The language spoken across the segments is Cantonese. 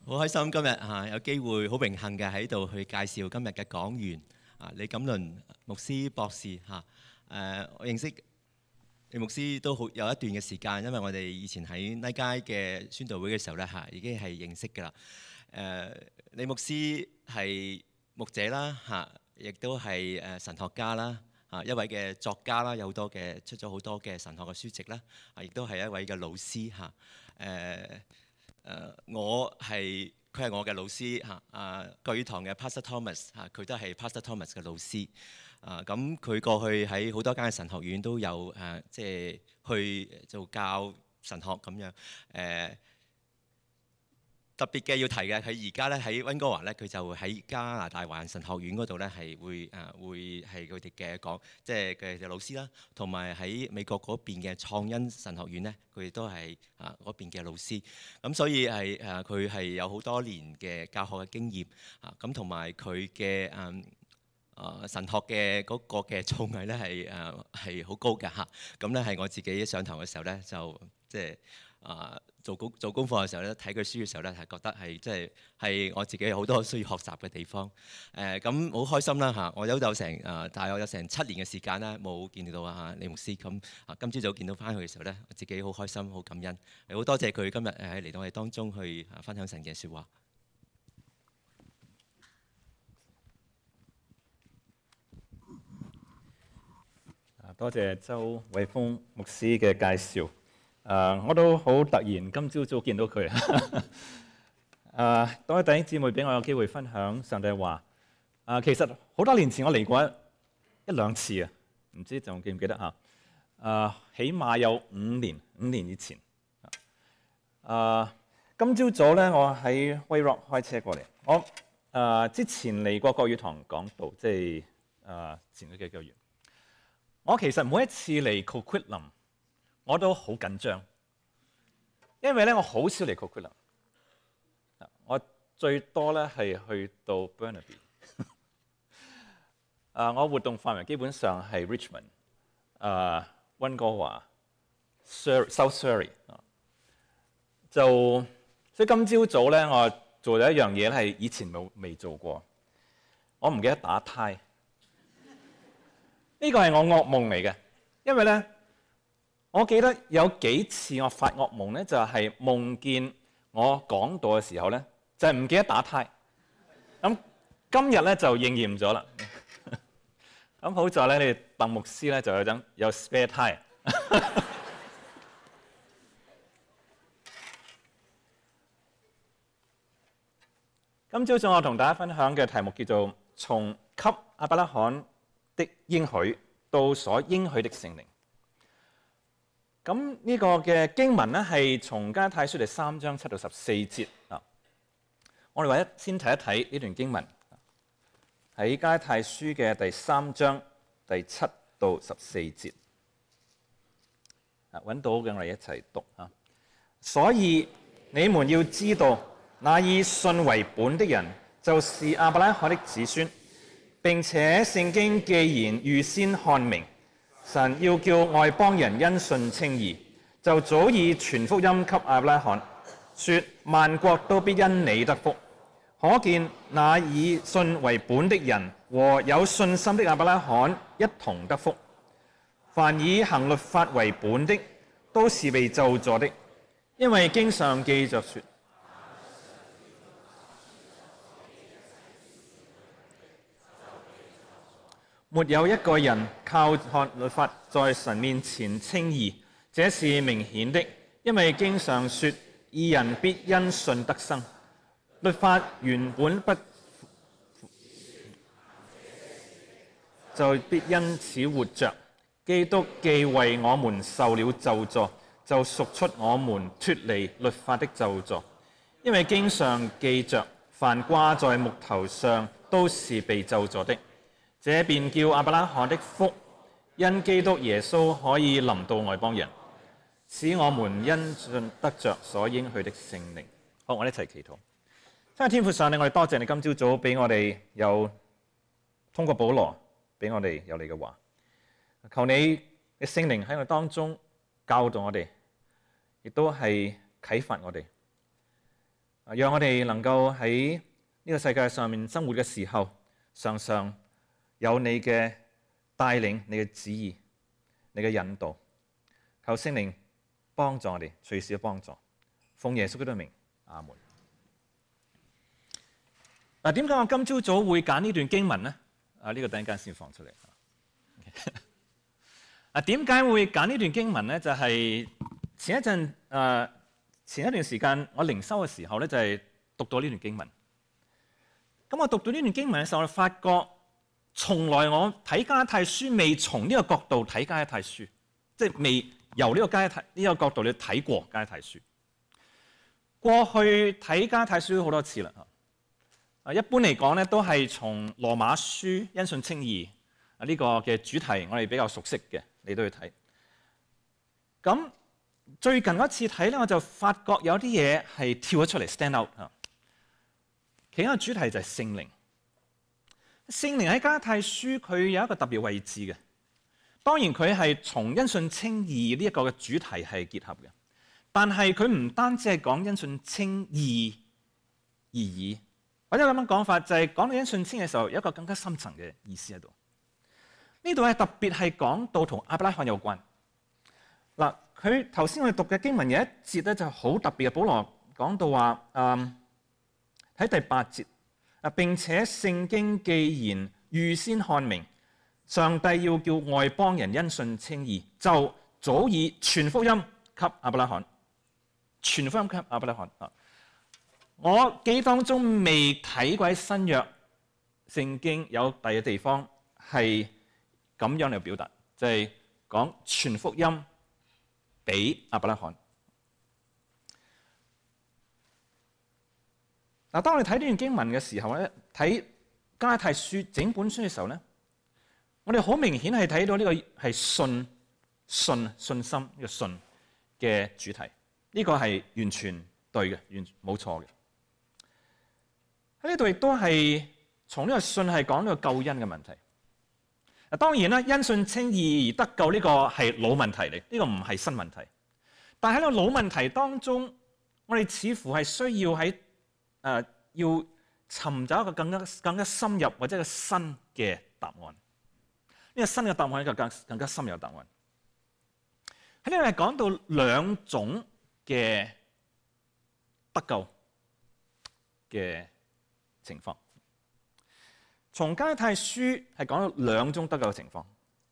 好開心今日有機會，好榮幸嘅喺度去介紹今日嘅講員李錦倫牧師博士我認識李牧師都好有一段嘅時間，因為我哋以前喺拉街嘅宣道會嘅時候咧已經係認識㗎啦。李牧師係牧者啦亦都係神學家啦一位嘅作家啦，有好多嘅出咗好多嘅神學嘅書籍啦亦都係一位嘅老師佢係我嘅老師國語堂嘅 Pastor Thomas 佢都係 Pastor Thomas 嘅老師咁佢過去喺好多間神學院都有即係去做教神學咁樣特別嘅要提嘅，佢而家咧喺溫哥華咧，佢就喺加拿大華人神學院嗰度咧係會係佢哋嘅講，即係嘅老師啦。同埋喺美國嗰邊嘅創恩神學院咧，佢哋都係嗰邊嘅老師。咁所以係佢係有好多年嘅教學嘅經驗咁同埋佢嘅神學嘅嗰個嘅造詣咧係好高嘅咁咧係我自己上堂嘅時候咧就即係做功課嘅時候咧，睇佢書嘅時候咧，係覺得係即係我自己有好多需要學習嘅地方。咁好開心啦我有成大約有成7年嘅時間咧冇見到李牧師。咁今朝早見到翻佢嘅時候咧，我自己好開心，好感恩。好多謝佢今日嚟到我哋當中去分享神嘅説話。 多謝周偉峰牧師嘅介紹。我都好突然今朝早見到佢。多位弟兄姊妹俾我有機會分享上帝話。其實好多年前我嚟過一兩次啊，唔知仲記唔記得起碼有5年以前。今朝早咧，我喺威 rock 開車過嚟。我之前嚟過國語堂講道，即係前嗰幾個月。我其實每一次嚟 Coquitlam， 我都好緊張，因為咧我好少嚟 Coquitlam。我最多咧係去到 Burnaby。我活動範圍基本上係 Richmond、溫哥華、South Surrey。所以今朝早咧，我做咗一樣嘢係以前未做過，我唔記得打呔。呢個係我噩夢嚟嘅，因為咧，我記得有幾次我發噩夢咧，就係夢見我講道嘅時候咧，就係唔記得打呔。咁今日咧就應驗咗啦。咁好在咧，你哋鄧牧師咧就有 spare tire。今朝早我同大家分享嘅題目叫做從給亞伯拉罕的應許到所應許的聖靈。咁呢個嘅經文咧係從加拉太書第3章7到14節我哋或者先睇一睇呢段經文，喺加拉太書嘅第3章第7到14節。揾到嘅我哋一齊讀所以你們要知道，那以信為本的人，就是亞伯拉罕的子孫。並且聖經既然預先看明，神要叫外邦人因信稱義，就早已傳福音給亞伯拉罕，說萬國都必因你得福。可見那以信為本的人和有信心的亞伯拉罕一同得福。凡以行律法為本的，都是被咒詛的，因為經上記着說。沒有一個人靠看律法在神面前稱義，這是明顯的，因為經上說義人必因信得生。律法原本不就必因此活着。基督既為我們受了咒詛，就贖出我們脫離律法的咒詛。因為經上記着，凡掛在木頭上都是被咒詛的。這便叫亞伯拉罕的福因基督耶穌可以臨到外邦人，使我們因信得着所應許的聖靈。好，我哋一齊祈禱。真係天父上帝，我哋多謝你今朝早俾我哋有通過保羅俾我哋有你嘅話，求你嘅聖靈喺我哋當中教導我哋，亦都係啟發我哋。 讓我哋能夠喺呢個世界上面生活嘅時候，常常有你嘅帶領、你嘅旨意、你嘅引導。求聖靈幫助我哋，隨時嘅幫助。奉耶穌基督嘅名，阿門。嗱，點解我今朝早會揀呢段經文呢？呢個等陣間先放出嚟。點解會揀呢段經文呢？就係前一段時間我靈修嘅時候咧，就係讀到呢段經文。咁我讀到呢段經文嘅時候，我發覺從來我睇加拉太書未從呢個角度睇加拉太書，即係未由呢個角度你睇過加拉太書。過去睇加拉太書好多次啦。一般嚟講咧，都係從羅馬書因信稱義呢個嘅主題，我哋比較熟悉嘅，你都要睇。咁最近嗰次睇咧，我就發覺有啲嘢係跳咗出嚟 stand out 啊。其中一個主題就係聖靈。聖靈喺加拉太書佢有一個特別位置嘅。當然佢係從因信稱義呢一個嘅主題係結合嘅，但係佢唔單止係講因信稱義而已。或者咁樣講法，就係講到因信稱義嘅時候，有一個更加深層嘅意思喺度。呢度係特別係講到同亞伯拉罕有關。嗱，佢頭先我哋讀嘅經文有一節咧就好特別嘅，保羅講到話，喺第8節，並且聖經既然預先看明，上帝要叫外邦人因信稱義，就早已傳福音給亞伯拉罕，傳福音給亞伯拉罕啊！我記憶當中未睇過喺新約聖經有第二個地方係咁樣嚟表達，就係講傳福音俾亞伯拉罕。嗱，當我哋睇呢段經文嘅時候咧，睇加拉太書整本書嘅時候咧，我哋好明顯係睇到呢個係信心呢個信嘅主題，呢個係完全對嘅，完全冇錯嘅。喺呢度亦都係從呢個信係講呢個救恩嘅問題。當然啦，因信稱義而得救呢個係老問題嚟，呢個唔係新問題。但係喺呢個老問題當中，我哋似乎係需要喺要尋找一個更加深入或者一個新嘅答案。呢個新嘅答案係一個更加深入嘅答案。喺呢度係講到兩種嘅得救嘅情況。從加拉太書係講到兩種得救嘅情況。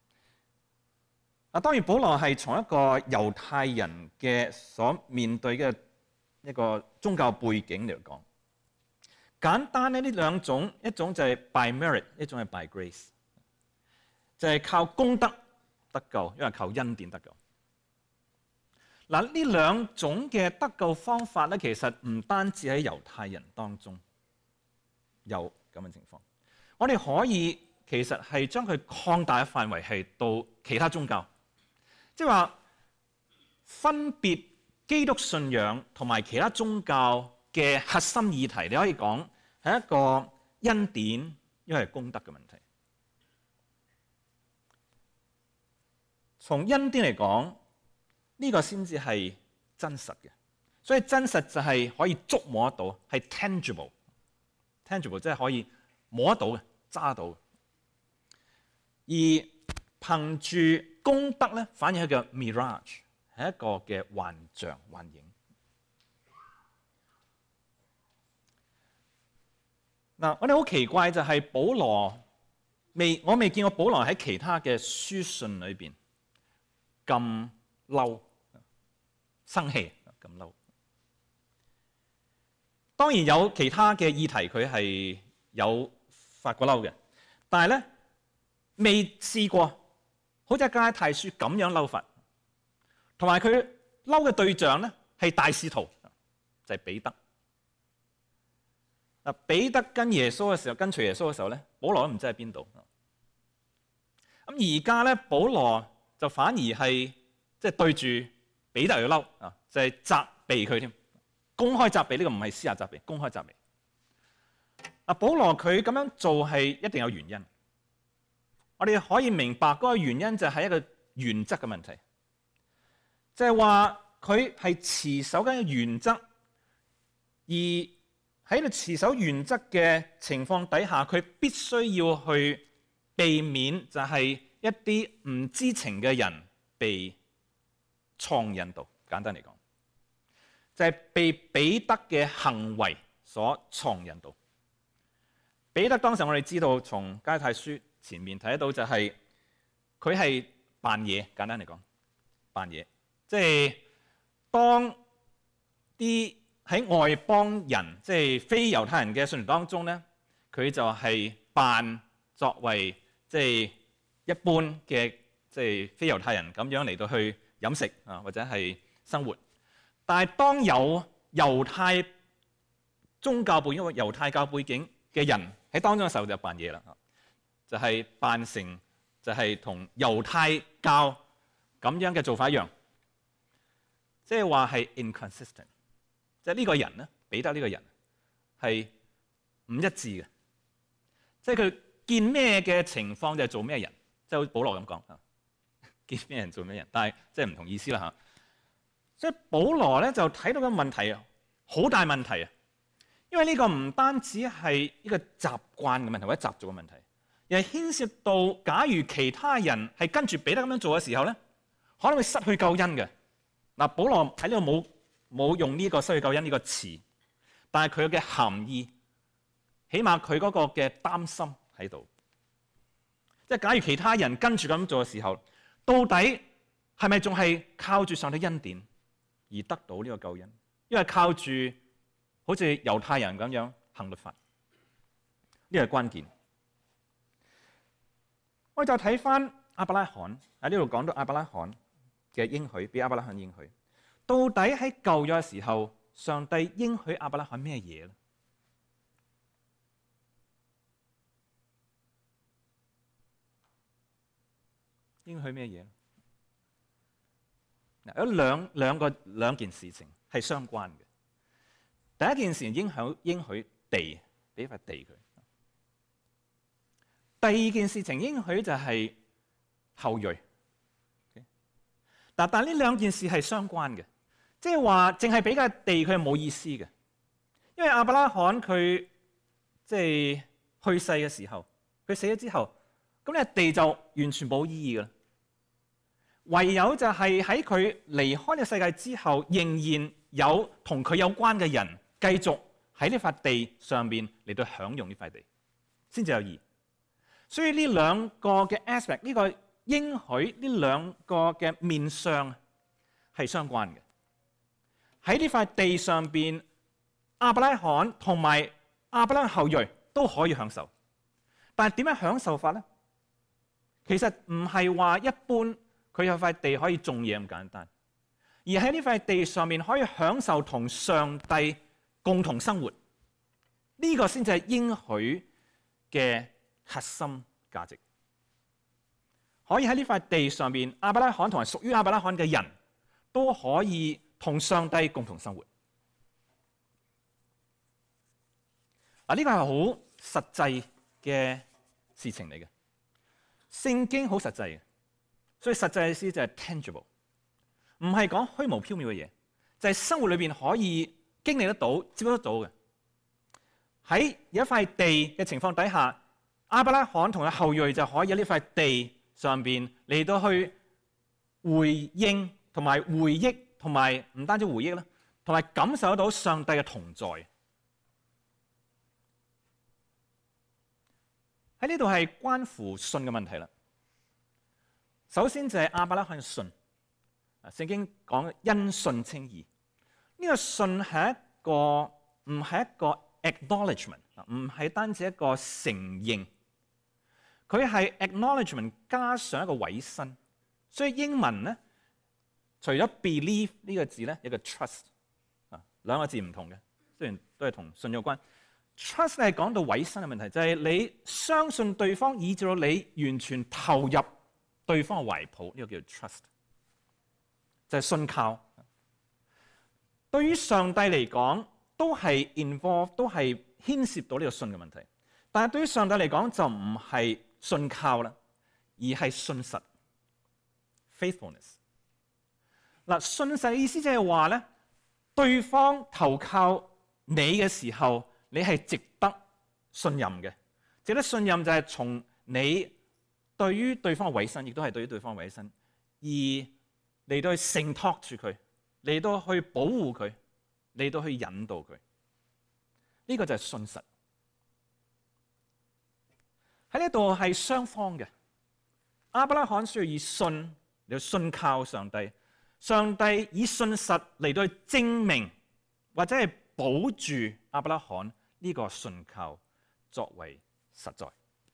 當然保羅係從一個猶太人嘅所面對嘅一個宗教背景嚟講。簡單咧，呢兩種，一種就係 by merit， 一種係 by grace， 就係靠功德得救，因為靠恩典得救。嗱，呢兩種嘅得救方法咧，其實唔單止喺猶太人當中有咁嘅情況，我哋可以其實係將佢擴大嘅範圍係到其他宗教，即係話分別基督信仰同埋其他宗教嘅核心議題，你可以講係一個恩典，因為係功德嘅問題。從恩典嚟講，呢個先至係真實嘅。所以真實就係可以觸摸得到，係 tangible 即係可以摸得到嘅、揸到嘅。而憑住功德咧，反而係個 mirage， 係一個嘅幻象、幻影。嗱，我哋好奇怪就係保羅我未見過保羅喺其他嘅書信裏邊咁嬲、生氣咁嬲。當然有其他嘅議題佢係有發過嬲嘅，但係咧未試過好似加拉太書咁樣嬲法。同埋佢嬲嘅對象咧係大使徒，就係彼得。彼得跟耶穌嘅時候，跟隨耶穌嘅時候咧，保羅都唔知喺邊度。咁而家咧，保羅就反而係即係對住彼得去嬲啊，就係責備佢添，公開責備。呢個唔係私下責備，公開責備。保羅佢咁樣做係一定有原因。我哋可以明白嗰個原因就係一個原則嘅問題，就係話佢係持守緊嘅原則，而喺度持守原則嘅情況底下，佢必須要去避免就係一啲唔知情嘅人被創引導。簡單嚟講，就係被彼得嘅行為所創引導。彼得當時我哋知道，從加拉太書前面睇得到就係佢係扮嘢。簡單嚟講，扮嘢，即係當啲喺外邦人，即係非猶太人嘅信徒當中咧，佢就係扮作為即係一般嘅即係非猶太人咁樣嚟到去飲食啊，或者係生活。但係當有猶太宗教背景、猶太教背景嘅人喺當中嘅時候，就扮嘢啦，就係扮成就係同猶太教咁樣嘅做法一樣，即係話係 inconsistent。即係呢個人咧，彼得呢個人係唔一致嘅，即係佢見咩嘅情況就係做咩人，即係好似保羅咁講啊，見咩人做咩人，但係即係唔同意思啦嚇。所以保羅咧就睇到個問題啊，好大問題啊，因為呢個唔單止係一個習慣嘅問題或者習俗嘅問題，而係牽涉到假如其他人係跟住彼得咁樣做嘅時候咧，可能會失去救恩嘅。嗱，保羅喺呢度冇用呢個失去救恩呢個詞，但係佢嘅含義，起碼佢嗰個嘅擔心喺度。即係假如其他人跟住咁做嘅時候，到底係咪仲係靠住上帝恩典而得到呢個救恩？因為靠住好似猶太人咁樣行律法，呢個係關鍵。我哋就睇翻亞伯拉罕喺呢度講到亞伯拉罕嘅應許，俾亞伯拉罕應許。到底喺舊約嘅時候，上帝應許亞伯拉罕咩嘢咧？應許咩嘢？嗱，有兩件事情係相關嘅。第一件事應許地，俾塊地佢。第二件事情應許就係後裔。但呢兩件事係相關嘅。即係話，淨係俾個地佢係冇意思嘅，因為亞伯拉罕佢即係去世嘅時候，佢死咗之後，咁呢地就完全冇意義㗎。唯有就係喺佢離開呢個世界之後，仍然有同佢有關嘅人繼續喺呢塊地上面嚟到享用呢塊地，先至有意義。所以呢兩個嘅 aspect， 呢個應許呢兩個嘅面相係相關嘅。喺呢塊地上邊，亞伯拉罕同埋亞伯拉罕後裔都可以享受，但係點樣享受法咧？其實唔係話一般佢有塊地可以種嘢咁簡單，而喺呢塊地上面可以享受同上帝共同生活，呢個先至係應許嘅核心價值。可以喺呢塊地上面，亞伯拉罕同埋屬於亞伯拉罕嘅人都可以同上帝共同生活。呢個係好實際嘅事情嚟嘅。聖經好實際嘅，所以實際嘅意思就係 tangible， 唔係講虛無縹緲嘅嘢，就係生活裏邊可以經歷得到、接觸得到嘅。喺有一塊地嘅情況底下，亞伯拉罕同佢後裔就可以喺呢塊地上邊嚟到去回應同埋回憶。同埋唔單止回憶啦，同埋感受得到上帝嘅同在。喺呢度係關乎信嘅問題啦。首先就係亞伯拉罕嘅信，聖經講因信稱義。呢個信係一個唔係一個 acknowledgement， 唔係單止一個承認，佢係 acknowledgement 加上一個委身。所以英文咧，除咗 believe 呢個字咧，有個 trust 兩個字唔同嘅，雖然都係同信有關。trust 係講到委身嘅問題，就係你相信對方，以至到你完全投入對方嘅懷抱，呢個叫做 trust， 就係信靠。對於上帝嚟講，都係 involve， 都係牽涉到呢個信嘅問題。但係對於上帝嚟講，就唔係信靠啦，而係信實 faithfulness。嗱，信實嘅意思即係話咧，對方投靠你嘅時候， 你係值得信任嘅。值得信任就係從你對於對方嘅委身，亦都係對於對方嘅委身，而嚟到去承托住佢，嚟到去保護佢，嚟到去引導佢。呢個就係信實。喺呢度係雙方嘅。亞伯拉罕需要以信嚟到信靠上帝，上帝以信實嚟到去證明或者係保住亞伯拉罕呢個信靠作為實在。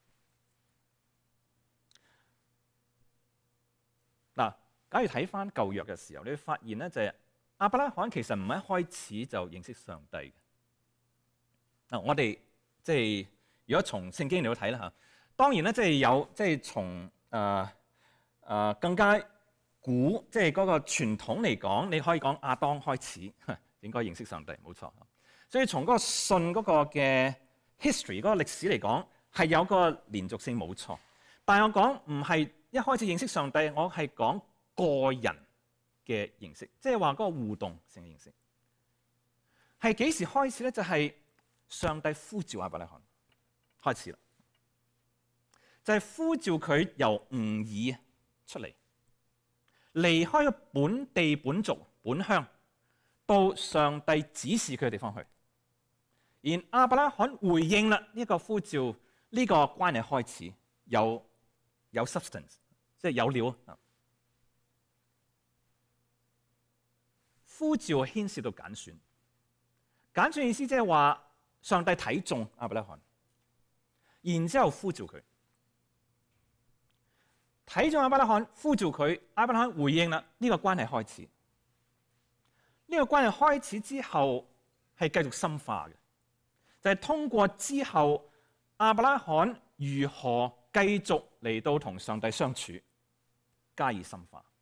嗱，假如睇翻舊約嘅時候，你會發現咧就係亞伯拉罕其實唔係一開始就認識上帝嘅。嗱，我哋即係如果從聖經嚟到睇啦嚇，當然咧即係有即係從更加古即係嗰個傳統嚟講，你可以講亞當開始應該認識上帝，冇錯。所以從嗰個信嗰個嘅 history 嗰個歷史嚟講，係有個連續性冇錯。但係我講唔係一開始認識上帝，我係講個人嘅認識，即係話嗰個互動性嘅認識。係幾時開始咧？就係上帝呼召亞伯拉罕開始啦。就係呼召佢由吾珥出嚟，離開個本地本族本鄉，到上帝指示佢嘅地方去。而亞伯拉罕回應啦呢個呼召，呢個關係開始有 substance， 即係有料。呼召牽涉到揀選，揀選意思即係話上帝睇中亞伯拉罕，然之後呼召佢。睇咗亞伯拉罕，呼召佢，亞伯拉罕回應啦。呢個關係開始，呢個關係開始之後係繼續深化嘅，就係通過之後亞伯拉罕如何繼續嚟到同上帝相處，加以深化。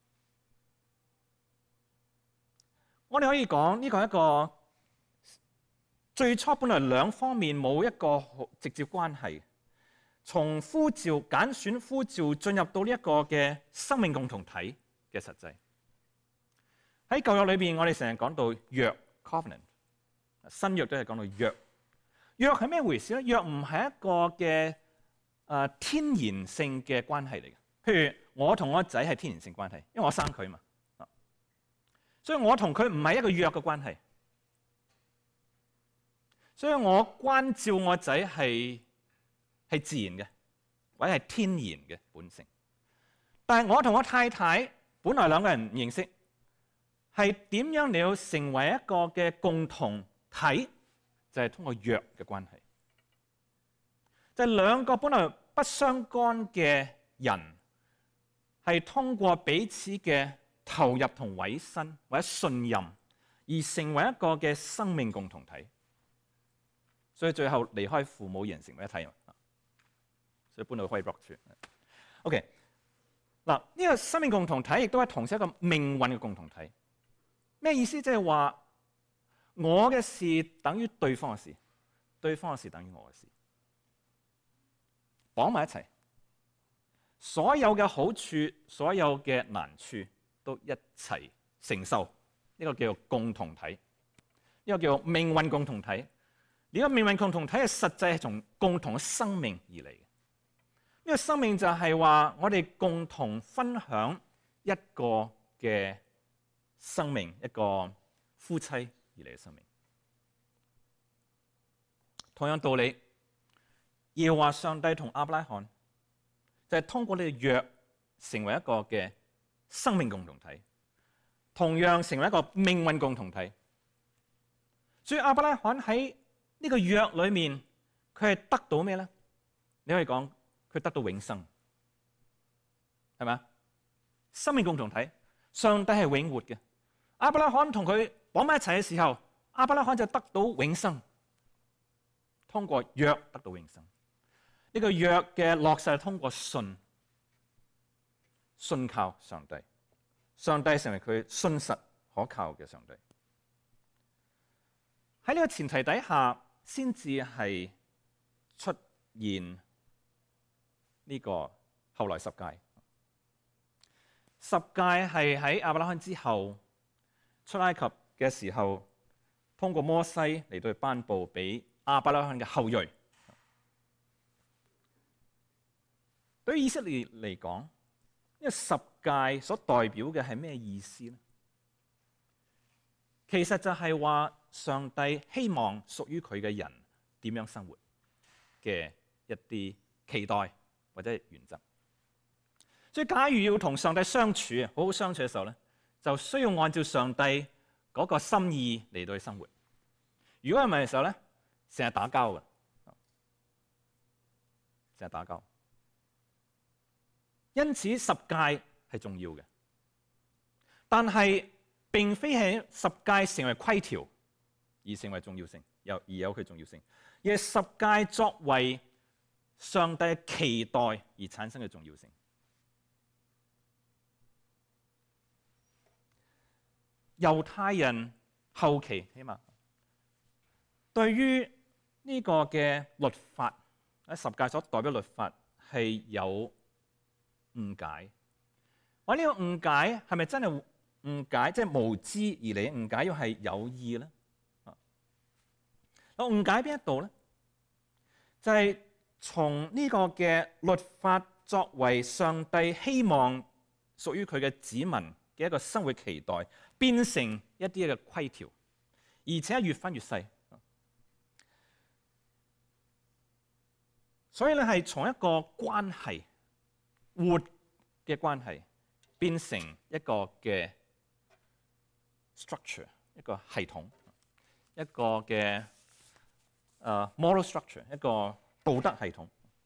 我哋可以講呢個係一個最初本來兩方面冇一個直接關係。從呼召、揀選、呼召進入到呢一個嘅生命共同體嘅實際。喺舊約裏邊，我哋成日講到約 （covenant）， 新約都係講到約。約係咩回事咧？約唔係一個嘅天然性嘅關係嚟嘅。譬如我同我仔係天然性關係，因為我生佢嘛，所以我同佢唔係一個約嘅關係。所以我關照我仔係自然嘅，或者係天然嘅本性。但係我同我太太本來兩個人唔認識，係點樣嚟到成為一個嘅共同體？就係通過約嘅關係。就係兩個本來不相干嘅人，係通過彼此嘅投入同委身或者信任，而成為一個嘅生命共同體。所以最後離開父母而人成為一體。所以搬到可以 block 住。OK， 嗱，呢個生命共同體亦都係同時一個命運嘅共同體。咩意思？即係話我嘅事等於對方嘅事，對方嘅事等於我嘅事，綁埋一齊。所有嘅好處，所有嘅難處，都一齊承受。呢個叫做共同體，呢個叫做命運共同體。呢個命運共同體嘅實際係從共同嘅生命而嚟嘅。呢個生命就係話，我哋共同分享一個嘅生命，一個夫妻而嚟嘅生命。同樣道理，耶和華上帝同亞伯拉罕就係通過呢個約成為一個嘅生命共同體，同樣成為一個命運共同體。所以亞伯拉罕喺呢個約裏面，佢係得到咩咧？你可以講。佢得到永生，係咪？生命共同體，上帝係永活嘅。亞伯拉罕同佢綁埋一齊嘅時候，亞伯拉罕就得到永生，通過約得到永生。呢個約嘅落實係通過信靠上帝，上帝成為佢信實可靠嘅上帝。喺呢個前提底下，先至係出現呢個後來十誡。十誡係喺亞伯拉罕之後出埃及嘅時候，通過摩西嚟到頒布俾亞伯拉罕嘅後裔。對於以色列嚟講，呢個十誡所代表嘅係咩意思呢？其實就係話上帝希望屬於佢嘅人點樣生活嘅一啲期待或者原則。所以假如要同上帝相處，好好相處嘅時候咧，就需要按照上帝嗰個心意嚟到去生活。如果唔係嘅時候咧，成日打交嘅，成日打交。因此十誡係重要嘅，但係並非係十誡成為規條而成為重要性，而有佢重要性，而係十誡作為上帝嘅期待而產生嘅重要性。猶太人後期起碼對於呢個嘅律法喺十誡所代表律法係有誤解。我呢個誤解係咪真係誤解，即係無知而嚟嘅誤解，又係有意咧？我誤解邊一度咧？就係從呢個嘅律法作為上帝希望屬於佢嘅子民嘅一個生活期待，變成一啲嘅規條，而且越分越細。所以咧係從一個關係活嘅關係變成一個嘅 structure， 一個系統，一個嘅moral structure， 一個道德系統。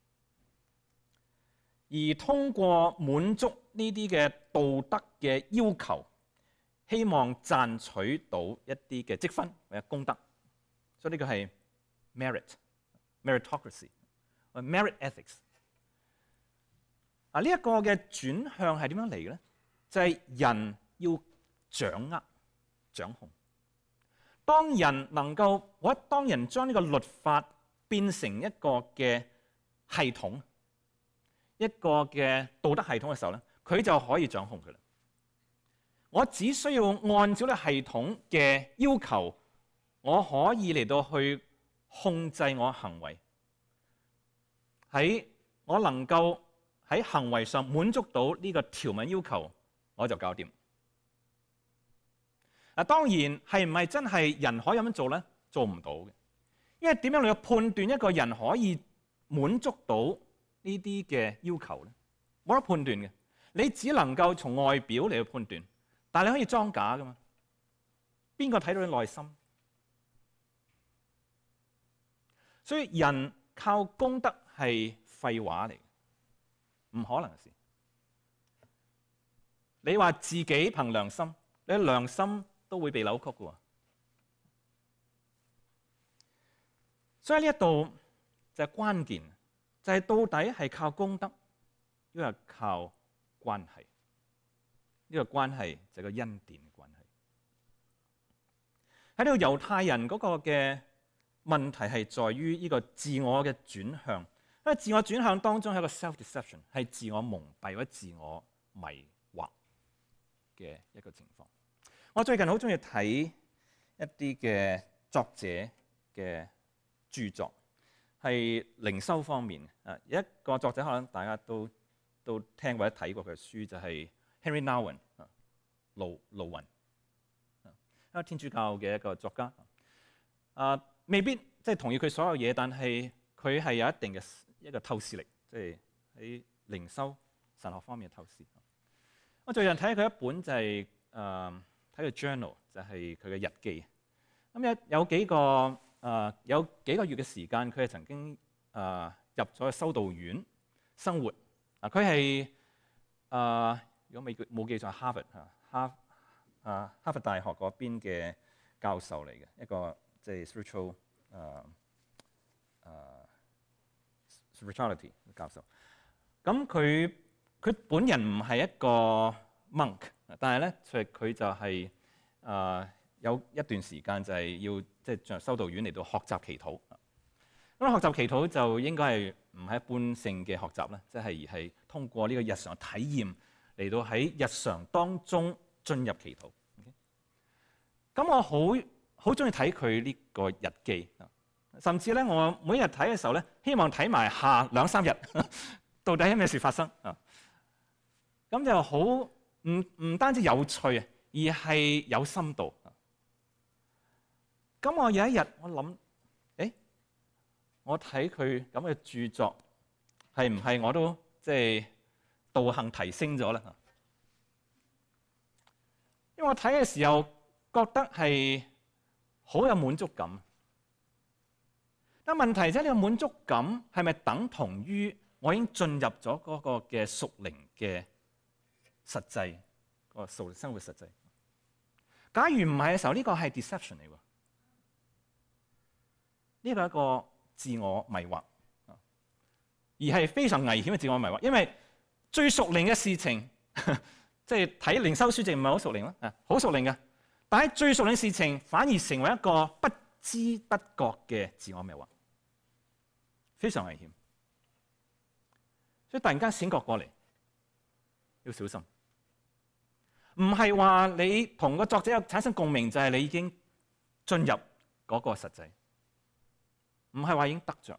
而通過滿足呢啲嘅道德嘅要求，希望賺取到一啲嘅積分或者功德，所以呢個係 meritocracy、merit ethics。呢一個嘅轉向係點樣嚟嘅咧？就係人要掌握、掌控。當人將呢個律法變成一個嘅系統，一個嘅道德系統嘅時候咧，佢就可以掌控佢啦。我只需要按照呢個系統嘅要求，我可以嚟到去控制我嘅行為，喺我能夠喺行為上滿足到呢個條文要求，我就搞掂。當然係唔係真係人可以咁樣做咧？做唔到嘅，因為點樣嚟判斷一個人可以滿足到呢啲嘅要求咧？冇得判斷嘅，你只能夠從外表嚟去判斷，但係你可以裝假噶嘛？邊個睇到你內心？所以人靠功德係廢話嚟，唔可能嘅事。你話自己憑良心，你嘅良心都會被扭曲嘅喎。所以呢一度就係關鍵，就係到底係靠功德，抑或靠關係？呢個關係就係個恩典嘅關係。喺呢個猶太人嗰個嘅問題係在於呢個自我嘅轉向，因為自我轉向當中係一個 self-deception， 係自我蒙蔽或者自我迷惑嘅一個情況。我最近好中意睇一啲嘅作者嘅著作，係靈修方面嘅。有一個作者可能大家都聽或者睇過佢嘅書，就係 Henry Nouwen 盧雲，一個天主教嘅一個作家。未必即係同意佢所有嘢，但係佢係有一定嘅一個透視力，即係喺靈修神學方面嘅透視。我最近睇佢一本就係睇佢 journal， 就係佢嘅日記。咁有幾個月嘅時間，佢係曾經入咗去修道院生活。佢係如果冇記錯係哈佛大學嗰邊嘅教授嚟嘅，一個即係 spirituality 嘅教授。咁佢本人唔係一個 monk， 但係咧佢就係有一段時間就係要即係修道院嚟到學習祈禱。咁學習祈禱就應該係唔係一般性嘅學習啦，即係而係通過呢個日常體驗嚟到喺日常當中進入祈禱。咁我好中意睇佢呢個日記。 甚至咧我每日睇嘅時候咧，希望睇埋下2、3日到底有咩事發生啊？咁就好唔單止有趣啊，而係有深度。咁我有一日我諗，我睇佢咁嘅著作係唔係我都即係道行提升咗咧？因為我睇嘅時候覺得係好有滿足感。但問題就係呢個滿足感係咪等同於我已經進入咗嗰個嘅屬靈嘅實際，個生活實際？假如唔係嘅時候，呢個係 deception 嚟喎，呢個係一個自我迷惑，而係非常危險嘅自我迷惑。因為最屬靈嘅事情，即係睇靈修書籍唔係好屬靈啦，好屬靈嘅，但係最屬靈嘅事情反而成為一個不知不覺嘅自我迷惑，非常危險。所以突然間閃覺過嚟，要小心。唔係話你同個作者有產生共鳴，就係你已經進入嗰個實際，唔係話已經得着。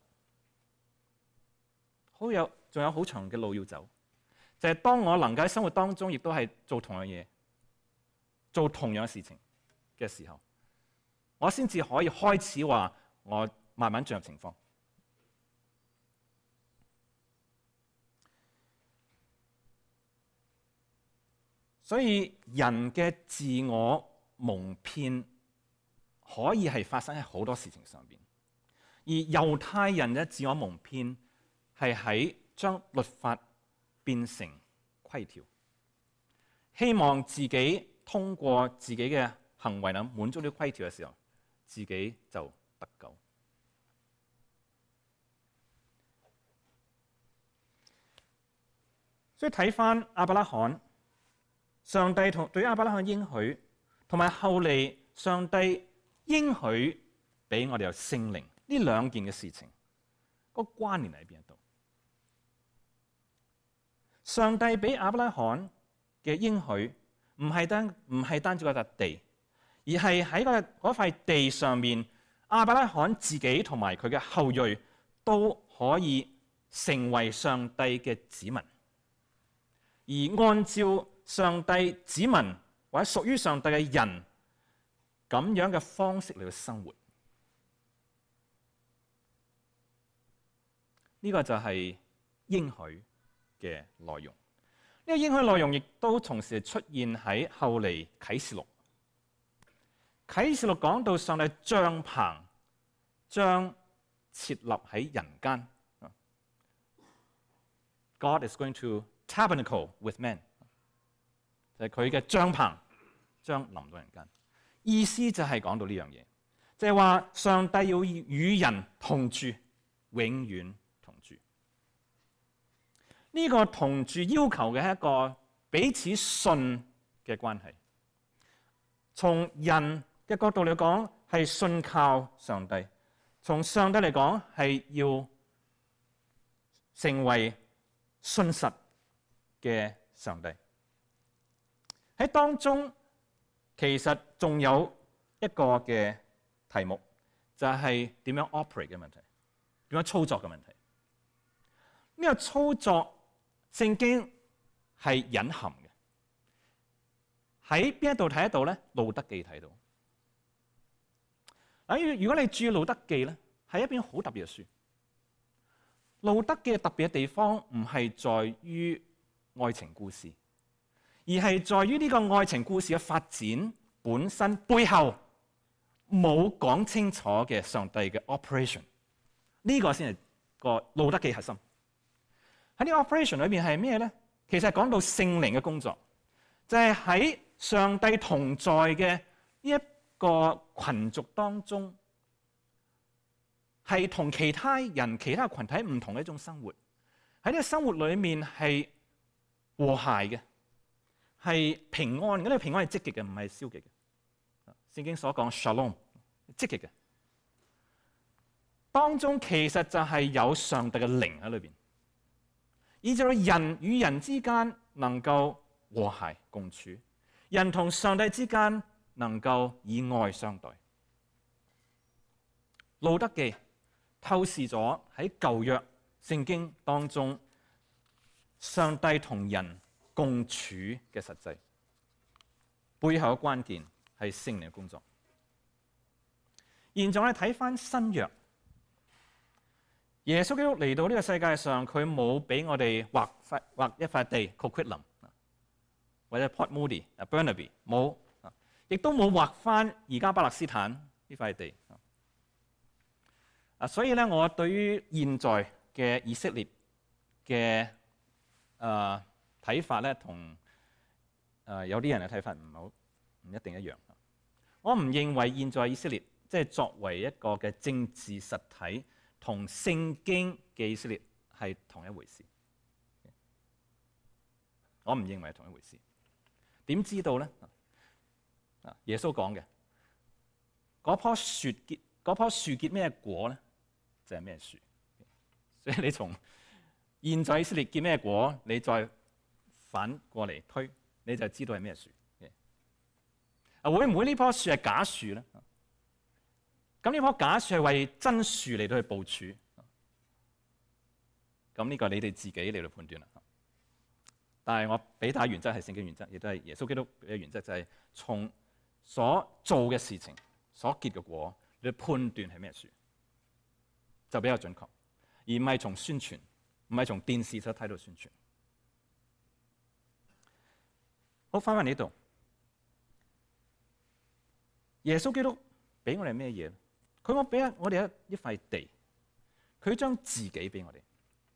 仲有好長嘅路要走。就係當我能夠喺生活當中，亦都係做同樣嘢、做同樣事情嘅時候，我先至可以開始話我慢慢進入情況。所以人嘅自我蒙騙可以係發生喺好多事情上邊，而猶太人嘅自我蒙騙係喺將律法變成規條，希望自己通過自己嘅行為能滿足呢個規條嘅時候，自己就得救。所以睇返亞伯拉罕，上帝對亞伯拉罕應許，同埋後嚟上帝應許俾我哋有聖靈呢兩件嘅事情，個關聯喺邊度？上帝俾亞伯拉罕嘅應許唔係單止嗰笪地，而係喺嗰塊地上面，亞伯拉罕自己同埋佢嘅後裔都可以成為上帝嘅子民，而按照上帝子民或者屬於上帝嘅人咁樣嘅方式嚟去生活，呢個就係應許嘅內容。呢個應許內容亦都同時出現喺後嚟啟示錄。啟示錄講到上帝帳篷將設立喺人間。God is going to tabernacle with men。就係佢嘅帳篷將臨到人間。意思就係講到呢樣嘢，就係話上帝要與人同住，永遠同住。呢個同住要求嘅係一個彼此信嘅關係。從人嘅角度嚟講，係信靠上帝；從上帝嚟講，係要成為信實嘅上帝。喺當中，其實仲有一個嘅題目，就係點樣 operate 嘅問題，點樣操作嘅問題。呢個操作聖經係隱含嘅，喺邊一度睇得到咧？路德記睇到。如果你注意路德記咧，係一篇好特別嘅書。路德記嘅特別嘅地方唔係在於愛情故事，而係在於呢個愛情故事嘅發展本身背後冇講清楚嘅上帝嘅 operation， 呢個先係個路德記核心。喺呢個 operation 裏面係咩咧？其實係講到聖靈嘅工作，就係喺上帝同在嘅呢一個群族當中，係同其他人、其他群體唔同嘅一種生活。喺呢個生活裏面係和諧嘅，係平安嘅。呢個平安係積極嘅，唔係消極嘅。聖經所講 shalom， 積極嘅。當中其實就係有上帝嘅靈喺裏邊，以至到人與人之間能夠和諧共處，人同上帝之間能夠以愛相待。 路得記透視咗喺舊約聖經當中上帝同人共處嘅實際，背後嘅關鍵係聖靈嘅工作。現在我哋睇翻新約，耶穌基督嚟到呢個世界上，佢冇俾我哋劃一塊地 Coquitlam 或者 Port Moody、Burnaby 冇，亦都冇劃翻而家巴勒斯坦呢塊地。所以咧，我對於現在嘅以色列嘅睇法咧，同有啲人嘅睇法唔一定一樣。我唔認為現在以色列即係作為一個嘅政治實體，同聖經嘅以色列係同一回事。我唔認為係同一回事。點知道咧？耶穌講嘅嗰棵樹結咩果咧？就係咩樹？所以你從現在以色列結咩果，你再反過嚟推，你就知道係咩樹。會唔會呢棵樹係假樹咧？咁呢棵假樹係為真樹嚟到去部署。咁呢個你哋自己嚟到判斷啦。但係我俾大家原則係聖經原則，亦都係耶穌基督嘅原則，就係從所做嘅事情所結嘅果，你判斷係咩樹，就比較準確，而唔係從宣傳，唔係從電視所睇到宣傳。好，翻返呢度，耶穌基督俾我哋咩嘢？佢冇俾我哋一塊地，佢將自己俾我哋。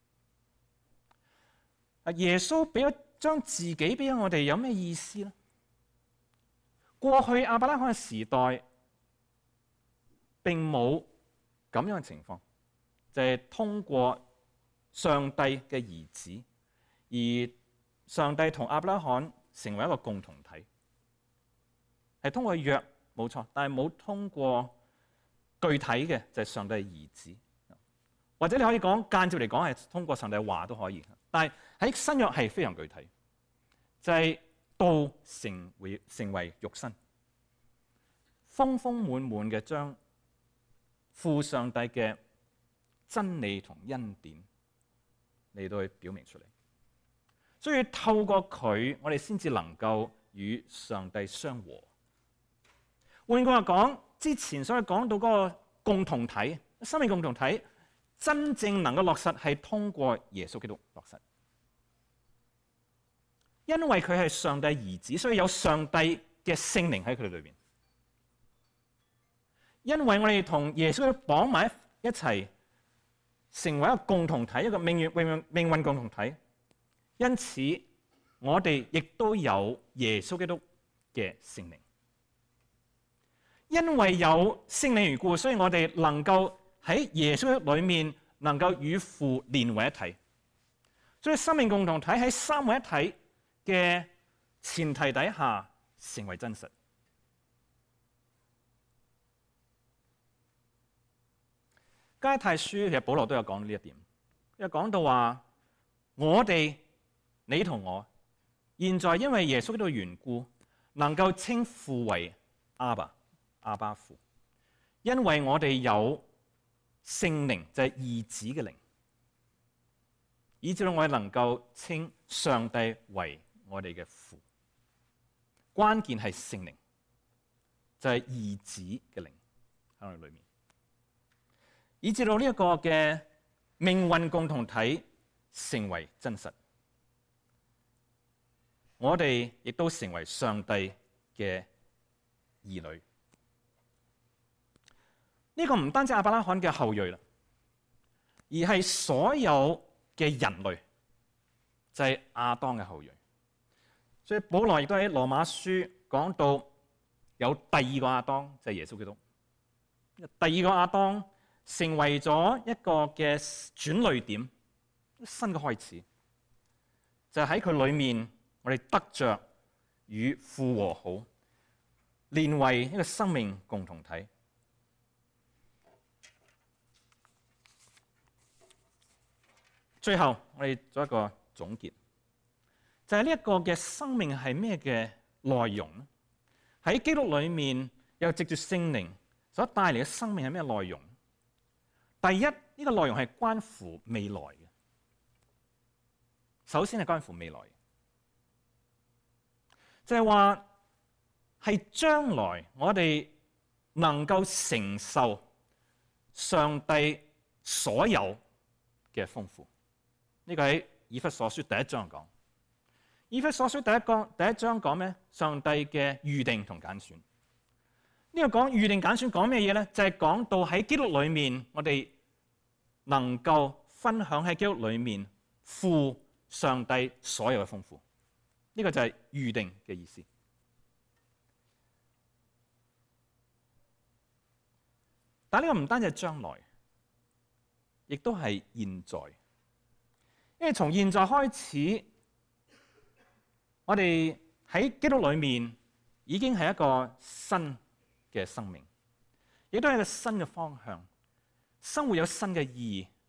耶穌將自己俾咗我哋，有咩意思咧？過去亞伯拉罕嘅時代並冇咁樣嘅情況，就係通過上帝嘅兒子，而上帝同亞伯拉罕成為一個共同體，係通過約冇錯，但係冇通過具體嘅就係上帝嘅兒子，或者你可以講間接嚟講係通過上帝嘅話都可以。但係喺新約係非常具體，就係道成為肉身，豐豐滿滿嘅將父上帝嘅真理同恩典嚟到去表明出嚟。所以透過佢，我哋先至能夠與上帝相和。換句話講，之前所講到嗰個共同體、生命共同體，真正能夠落實係通過耶穌基督落實。因為佢係上帝兒子，所以有上帝嘅聖靈喺佢哋裏邊。因為我哋同耶穌基督綁埋一齊，成為一個共同體，一個命運共同體。因此，我哋亦都有耶穌基督嘅聖靈。因為有聖靈緣故，所以我哋能夠喺耶穌基督裏面能夠與父連為一體。所以生命共同體喺三位一體嘅前提底下成為真實。加拉太書其實保羅都有講呢一點，又講到話我哋你同我現在因為耶穌基督嘅緣故，能夠稱父為阿爸父，因為我哋有聖靈，就係兒子嘅靈，以至到我哋能夠稱上帝為我哋嘅父。關鍵係聖靈，就係兒子嘅靈喺我哋裏面，以至到呢一個嘅命運共同體成為真實。我哋亦都成為上帝嘅兒女。呢個唔單止亞伯拉罕嘅後裔啦，而係所有嘅人類，就係亞當嘅後裔。所以保羅亦都喺羅馬書講到有第二個亞當，就係耶穌基督。第二個亞當成為咗一個嘅轉捩點，新嘅開始，就係喺佢裏面，我哋得着與父和好，連為一個生命共同體。最後，我哋做一個總結，就係呢一個嘅生命係咩嘅內容咧？喺基督裏面又藉住聖靈所帶嚟嘅生命係咩內容？ 第一，呢個內容係關乎未來嘅。首先係關乎未來，就係話係將來我哋能夠承受上帝所有嘅豐富。呢個喺以弗所書第一章講。以弗所書第一章講咩？上帝嘅預定同揀選。呢個講預定揀選講咩嘢呢？就係講到喺基督裏面，我哋能夠分享喺基督裏面父上帝所有嘅豐富。呢個就係預定嘅意思。但呢個唔單止係將來，亦都係現在。因為從現在開始，我哋喺基督裏面已經係一個新嘅生命，亦都係一個新嘅方向，生活有新嘅意義。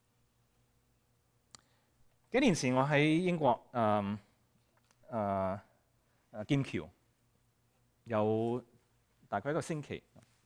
幾年前我喺英國劍橋有大概一個星期。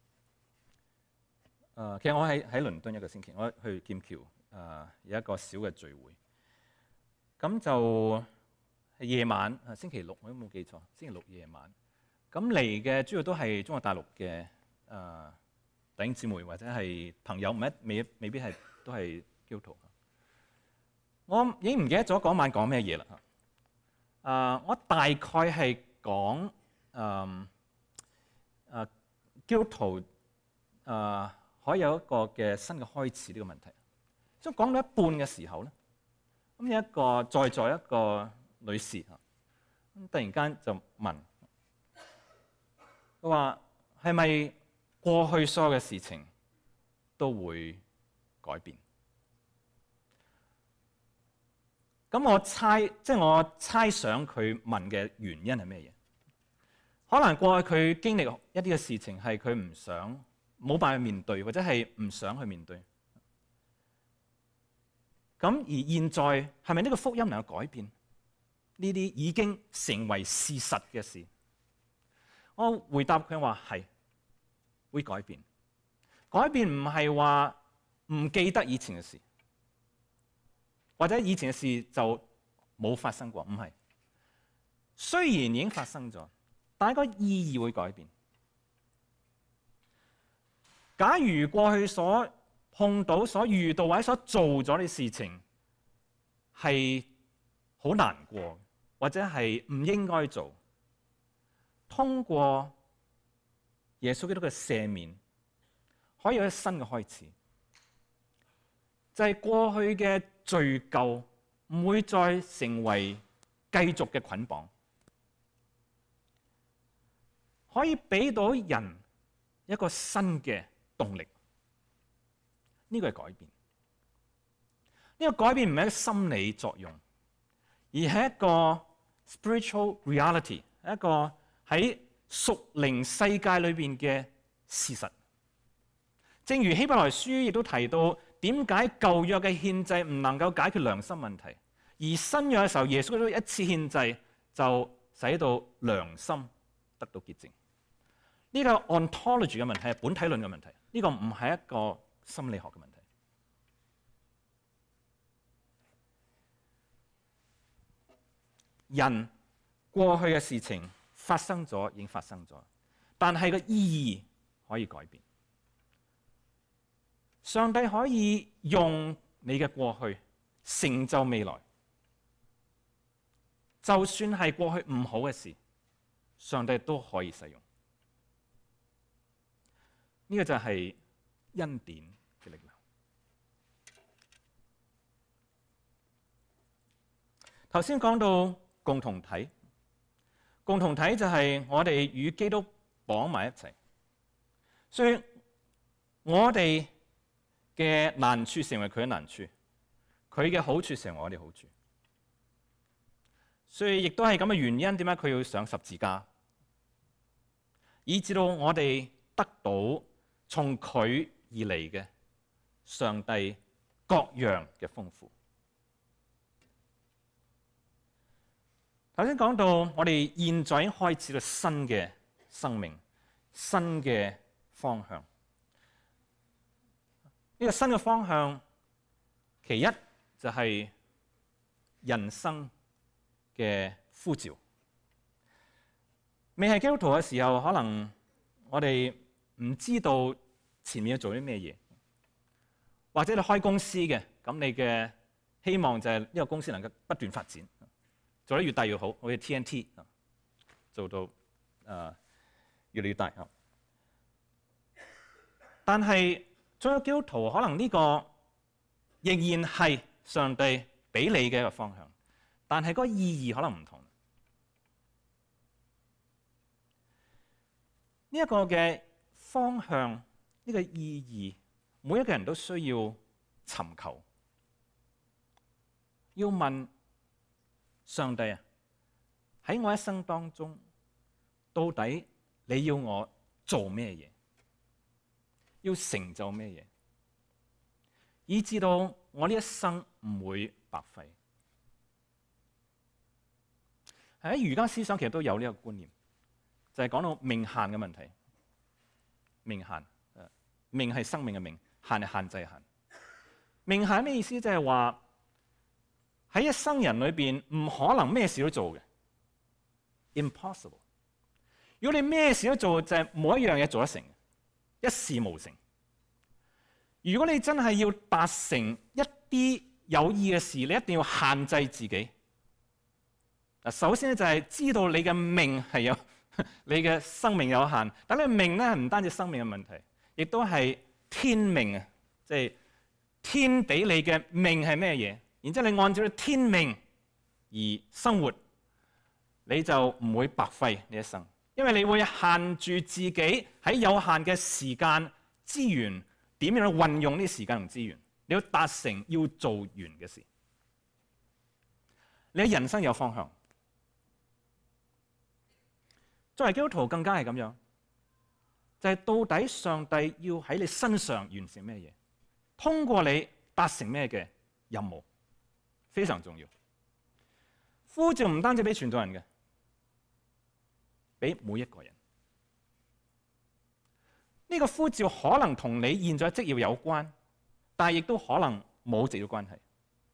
其實我喺倫敦一個星期，我去劍橋有一個小嘅聚會。咁就係夜晚，星期六我都冇記錯，星期六夜晚。咁嚟嘅主要都係中國大陸嘅弟兄姊妹或者係朋友，未必係都係基督徒。我已經唔記得咗嗰晚講咩嘢啦。我大概係講基督徒可以有一個嘅新嘅開始呢個問題。所以講到一半嘅時候咧，咁有一個在座一個女士突然間就問佢話：係咪過去所有嘅事情都會改變？咁我猜想佢問嘅原因係咩嘢？可能過去佢經歷一啲嘅事情係佢唔想冇辦法面對，或者係唔想去面對。咁而現在係咪呢個福音能夠改變呢啲已經成為事實嘅事？我回答佢話係會改變。改變唔係話唔記得以前嘅事，或者以前嘅事就冇發生過，唔係。雖然已經發生咗，但係個意義會改變。假如過去所碰到、所遇到或者所做咗啲事情係好難過，或者係唔應該做，通過耶穌基督嘅赦免，可以有一新嘅開始。就係過去嘅罪疚唔會再成為繼續嘅捆綁，可以俾到人一個新嘅動力。呢個係改變。呢個改變唔係一個心理作用，而係一個 spiritual reality， 一個喺屬靈世界裏邊嘅事實。正如希伯來書亦都提到，點解舊約嘅獻祭唔能夠解決良心問題，而新約嘅時候，耶穌基督一次獻祭就使到良心得到潔淨。呢個 ontology 嘅問題係本體論嘅問題，呢個唔係一個心理學嘅問題。人過去嘅事情發生咗，已經發生咗，但係個意義可以改變。上帝可以用你嘅過去成就未來，就算係過去唔好嘅事，上帝都可以使用。呢個就係恩典嘅力量。頭先講到共同體，共同體就係我哋與基督綁埋一齊，所以我哋嘅難處成為佢嘅難處，佢嘅好處成為我哋好處。所以亦都係咁嘅原因，點解佢要上十字架，以至到我哋得到從佢而嚟嘅上帝各樣嘅豐富。頭先講到我哋現在已經開始咗新嘅生命、新嘅方向。呢個新嘅方向，其一就係人生嘅呼召。未係基督徒嘅時候，可能我哋唔知道前面要做啲咩嘢，或者你開公司嘅，咁你嘅希望就係呢個公司能夠不斷發展，做得越大越好，好似 TNT 做到越嚟越大。但係作為基督徒，可能呢個仍然係上帝俾你嘅一個方向，但係嗰個意義可能唔同。呢一個嘅方向，呢個意義，每一個人都需要尋求，要問上帝啊，喺我一生當中，到底你要我做咩嘢？要成就咩嘢？以至到我呢一生唔會白費。喺儒家思想其實都有呢個觀念，就係講到命限嘅問題。命限，命係生命嘅命，限係限制限。命限咩意思？即係話喺一生人裏邊唔可能咩事都做嘅 ，impossible。如果你咩事都做，就係冇一樣嘢做得成，一事無成。如果你真係要達成一啲有意嘅事，你一定要限制自己。首先咧就係知道你嘅命係有，你嘅生命有限。但你嘅命咧係唔單止生命嘅問題，亦都係天命啊！即係天俾你嘅命係咩嘢？然之後你按照天命而生活，你就唔會白費呢一生，因為你會限住自己喺有限嘅時間資源。點樣去運用呢啲時間同資源？你要達成要做完嘅事。你嘅人生有方向。作為基督徒更加係咁樣，就係到底上帝要喺你身上完成咩嘢？通過你達成咩嘅任務？非常重要。呼召唔單止俾傳道人嘅，俾每一個人。呢個呼召可能同你現在職業有關，但係亦都可能冇直接關係。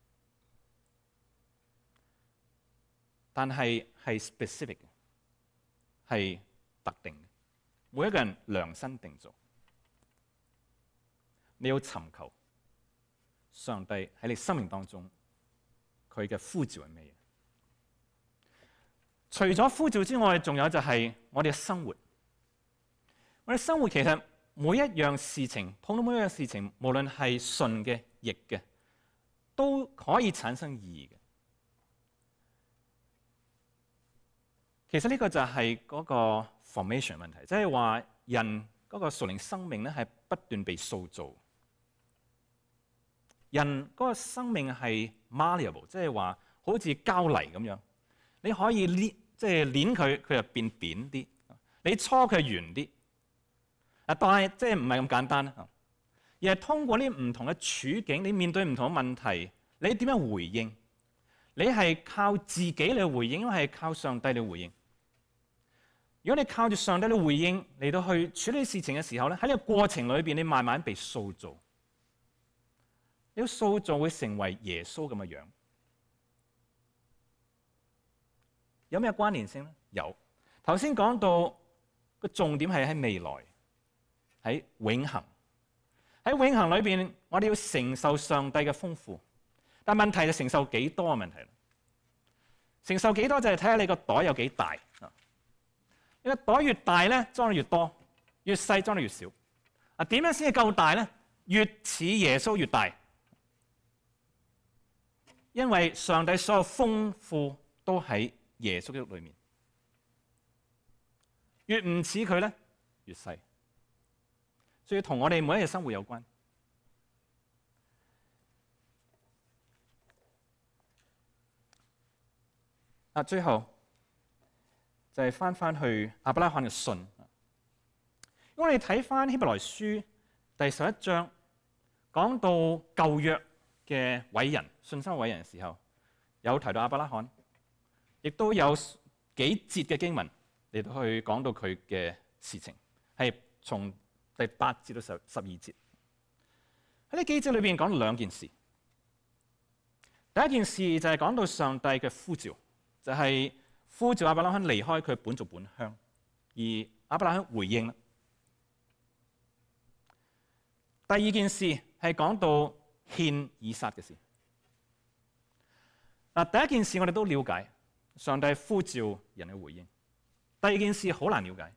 但係 specific 嘅，係特定嘅，每一個人量身定做。你要尋求上帝喺你生命當中佢嘅呼召係咩嘢？除咗呼召之外，仲有就係我哋嘅生活。我哋生活其實每一樣事情，碰到每一樣事情，無論係順嘅、逆嘅，都可以產生意義嘅。其實呢個就係嗰個 formation 問題，即係話人嗰個屬靈生命咧係不斷被塑造。人嗰個生命係 malleable， 即係話好似膠泥咁樣，你可以捏佢，佢就變扁啲；你搓佢圓啲。但係即係唔係咁簡單啦，而係通過呢唔同嘅處境，你面對唔同嘅問題，你點樣回應？你係靠自己嚟回應，因為係靠上帝嚟回應。如果你靠住上帝嚟回應嚟到去處理事情嘅時候咧，喺呢個過程裏邊，你慢慢被塑造。呢個塑造會成為耶穌咁嘅樣。有咩關聯性咧？有。頭先講到個重點係喺未來。喺永恆，喺永恆裏邊，我哋要承受上帝嘅豐富，但問題就承受幾多嘅問題。承受幾多就係睇下你個袋有幾大。你個袋越大咧，裝得越多；越細裝得越少。點樣先至夠大咧？越似耶穌越大，因為上帝所有豐富都喺耶穌基督裏面。越唔似佢咧，越細。所以同我哋每一日生活有關。最後就係翻去亞伯拉罕嘅信。如果我哋睇翻希伯來書第11章，講到舊約嘅偉人、信心偉人嘅時候，有提到亞伯拉罕，亦都有幾節嘅經文嚟到去講到佢嘅事情，係從第8節到12節。 喺呢幾節裏邊講兩件事。第一件事就係講到上帝嘅呼召，就係呼召亞伯拉罕離開佢本族本鄉，而亞伯拉罕回應啦。第二件事係講到獻以撒嘅事。第一件事我哋都了解，上帝呼召人去回應。第二件事好難了解，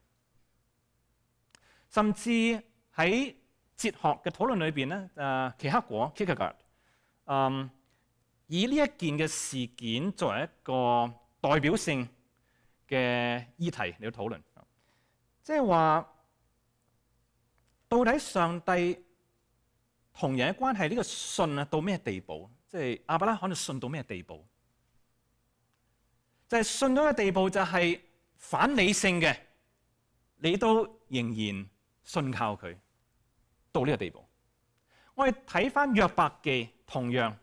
甚至喺哲學嘅討論裏邊咧，奇克果 Kierkegaard 以呢一件嘅事件作為一個代表性嘅議題嚟到討論，即係話到底上帝同人嘅關係呢個信到咩地步？即係亞伯拉罕信到咩地步？就係信到嘅地步就係反理性嘅，你都仍然信靠佢到呢個地步。我哋睇翻約伯記，同樣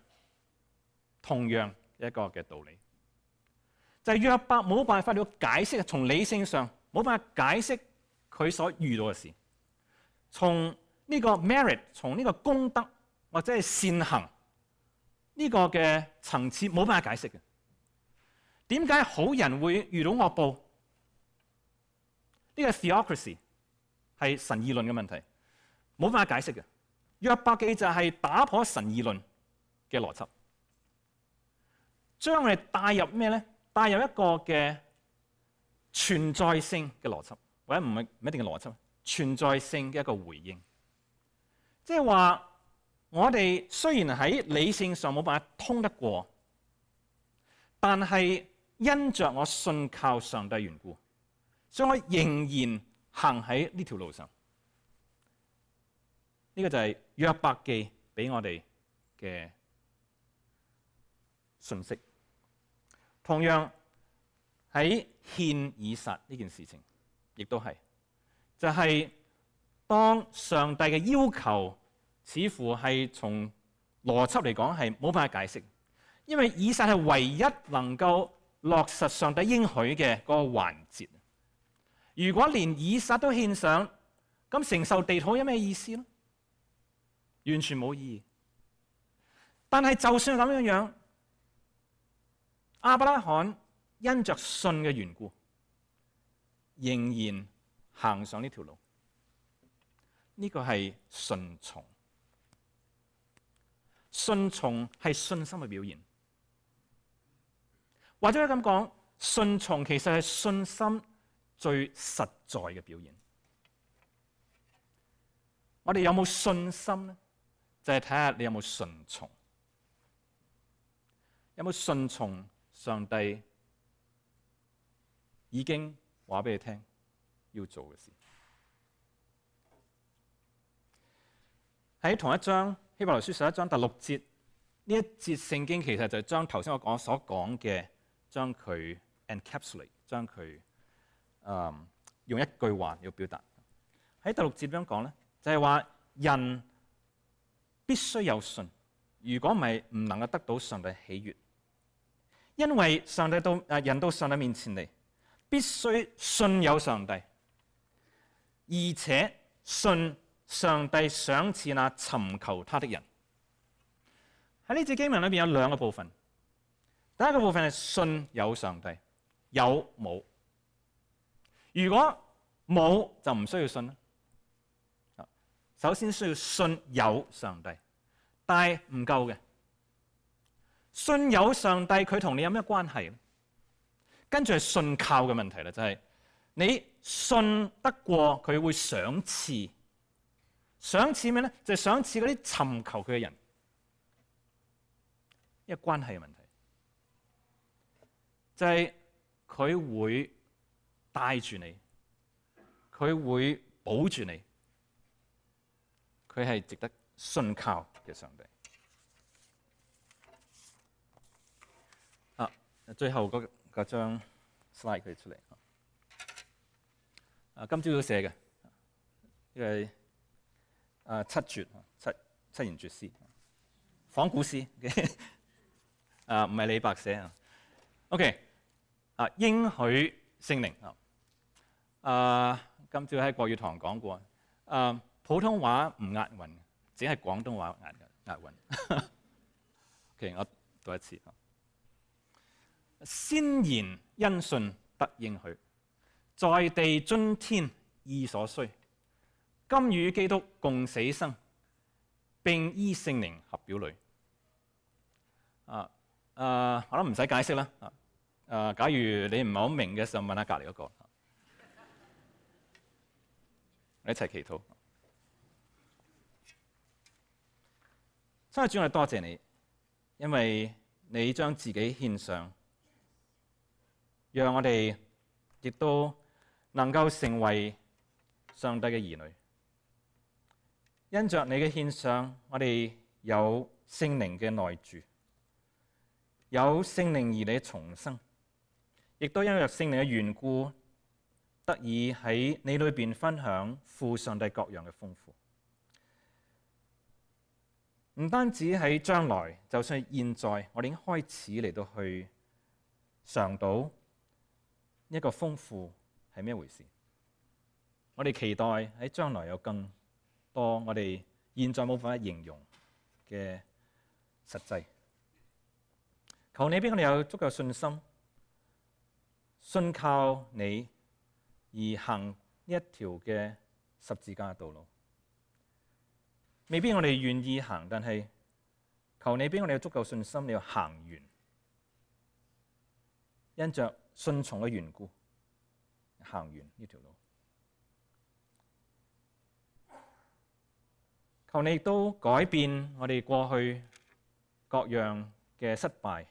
一個嘅道理，就係約伯冇辦法了解釋，從理性上冇辦法解釋佢所遇到嘅事，從呢個 merit， 從呢個功德或者係善行呢個嘅層次冇辦法解釋嘅。點解好人會遇到惡報？呢個 theocracy 係神義論嘅問題，冇辦法解釋嘅。約伯記就係打破神義論嘅邏輯，將我哋帶入咩咧？帶入一個嘅存在性嘅邏輯，或者唔一定嘅邏輯，存在性嘅一個回應。即係話，我哋雖然喺理性上冇辦法通得過，但係因着我信靠上帝緣故，所以我仍然行喺呢條路上。呢個就係約伯記俾我哋嘅信息。同樣喺獻以撒呢件事情，亦都係，就係當上帝嘅要求似乎係從邏輯嚟講係冇辦法解釋，因為以撒係唯一能夠落實上帝應許嘅嗰個環節。如果連以撒都獻上，咁承受地土有咩意思呢？完全冇意義。但係就算咁樣，亞伯拉罕因着信嘅緣故，仍然行上呢條路。呢個係順從，順從係信心嘅表現。或者可以咁講，順從其實係信心最實在嘅表現。我哋有冇信心呢？就係睇下你有冇順從，有冇順從上帝已經話俾你聽要做嘅事。喺同一章希伯來書11章第6節，呢一節聖經其實就係將頭先我所講嘅，將佢 encapsulate， 將佢用一句話要表達。喺第6節點樣講咧？就係話人必須有信，如果唔係唔能夠得到上帝喜悅。因為人到上帝面前嚟，必須信有上帝，而且信上帝賞賜那尋求他的人。喺呢節經文裏邊有兩個部分。第一個部分係信有上帝，有冇？如果冇就唔需要信啦。首先需要信有上帝，但係唔夠嘅。信有上帝，佢同你有咩關係？跟住係信靠嘅問題啦，就係你信得過佢會賞賜，賞賜咩咧？就係賞賜嗰啲尋求佢嘅人，一個關係嘅問題，就係佢會帶住你，佢會保住你，佢係值得信靠嘅上帝。最後嗰張 slide 佢出嚟。今朝都寫嘅，因為七絕七言絕詩，仿古詩嘅，唔係李白寫啊。OK， 應許聖靈今朝喺國語堂講過，普通話唔押韻， 只係廣東話押韻。OK， 我讀一次。先言因信得應許，在地津天意所需。今與基督共死生，並依聖靈合表裏。我諗唔使解釋啦。假如你唔係好明嘅時候，問下隔離嗰個。一齊祈禱。親愛的主，我哋多謝你，因為你將自己獻上，讓我哋亦都能夠成為上帝嘅兒女。因着你嘅獻上，我哋有聖靈嘅內住，有聖靈而你重生，亦都因為聖靈嘅緣故，得以喺你裏邊分享父上帝各樣嘅豐富。唔單止喺將來，就算係現在，我哋已經開始嚟到去嘗到一個豐富係咩回事。我哋期待喺將來有更多我哋現在冇辦法形容嘅實際。求你俾我哋有足夠信心，信靠你而行呢一條嘅十字架道路。未必我哋願意行，但係求你俾我哋有足夠信心，你要行完，因着順從嘅緣故，行完呢條路。求你亦都改變我哋過去各樣嘅失敗，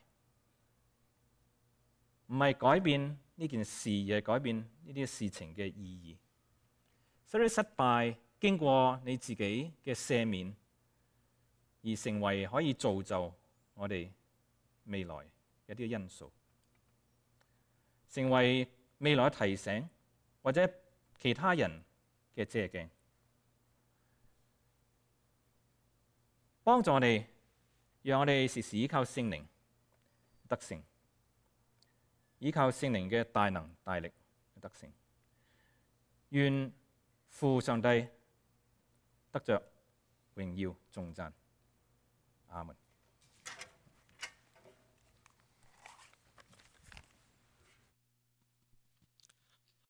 唔係改變呢件事，而係改變呢啲事情嘅意義。所以失敗經過你自己嘅赦免，而成為可以造就我哋未來一啲因素，成為未來嘅提醒，或者其他人嘅借鏡，幫助我哋，讓我哋時時依靠聖靈得勝，依靠聖靈嘅大能大力得勝。願父上帝得着榮耀頌讚，阿門。